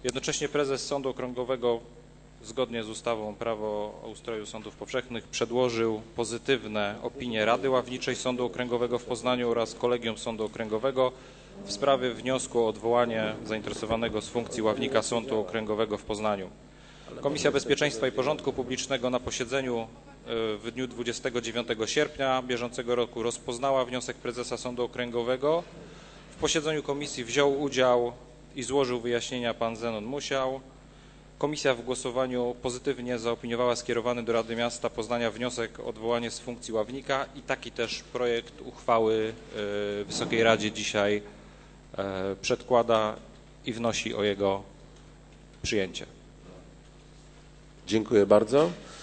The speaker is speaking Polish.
Jednocześnie prezes Sądu Okręgowego zgodnie z ustawą Prawo o ustroju sądów powszechnych przedłożył pozytywne opinie Rady Ławniczej Sądu Okręgowego w Poznaniu oraz Kolegium Sądu Okręgowego w sprawie wniosku o odwołanie zainteresowanego z funkcji ławnika Sądu Okręgowego w Poznaniu. Komisja Bezpieczeństwa i Porządku Publicznego na posiedzeniu w dniu 29 sierpnia bieżącego roku rozpoznała wniosek prezesa Sądu Okręgowego. W posiedzeniu komisji wziął udział i złożył wyjaśnienia pan Zenon Musiał. Komisja w głosowaniu pozytywnie zaopiniowała skierowany do Rady Miasta Poznania wniosek o odwołanie z funkcji ławnika i taki też projekt uchwały Wysokiej Radzie dzisiaj przedkłada i wnosi o jego przyjęcie. Dziękuję bardzo.